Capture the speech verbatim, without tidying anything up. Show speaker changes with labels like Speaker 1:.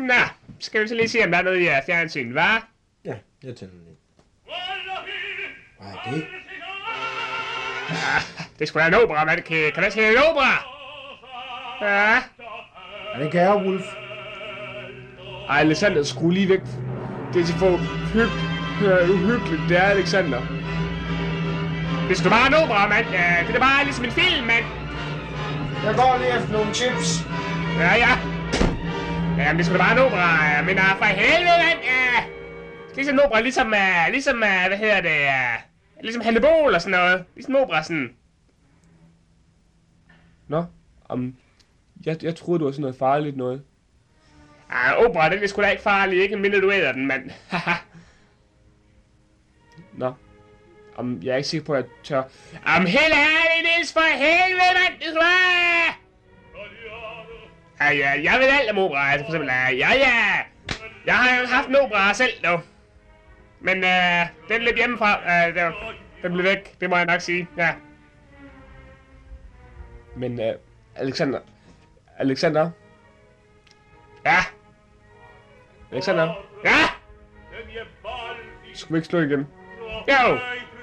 Speaker 1: Nå, skal vi så lige se, om der er noget i fjernsyn, hva'?
Speaker 2: Ja, jeg tænder lige. Hvad er det?
Speaker 1: Ja, det skulle være en opera, mand. Kan, kan der se en opera? Ja.
Speaker 2: Er det Gære Wolf?
Speaker 1: Ej, Alexander, skru lige væk. Det er til for hyggeligt. Uhyggeligt, det er Alexander. Det skulle bare en opera, mand. Ja, det er bare ligesom en film, mand.
Speaker 2: Jeg går lige efter nogle chips.
Speaker 1: Ja, ja. Jamen, det skulle da bare en opera. Men uh, for helvede, mand. Uh, ligesom en opera, ligesom, uh, ligesom uh, hvad hedder det, uh, ligesom Hannibal og sådan noget. Ligesom opera, sådan. Nå, um, jeg, jeg troede, det var sådan noget farligt noget. Ah, uh, opera, det er sgu da ikke farligt, ikke mindre du æder den, mand. Nå. Um, jeg er ikke sikker på, at jeg tør. Um, helt ærligt, Niels, for helvede, mand. Det skal være... Ja, ja, jeg ved alt om opera, altså for eksempel, ja, ja. Jeg har jo haft en opera selv, dog. Men, øh, den løb hjemmefra, øh, den blev væk, det må jeg nok sige, ja. Men, øh, Alexander, Alexander? Ja? Alexander? Ja? Skulle vi ikke slå igen? Jo!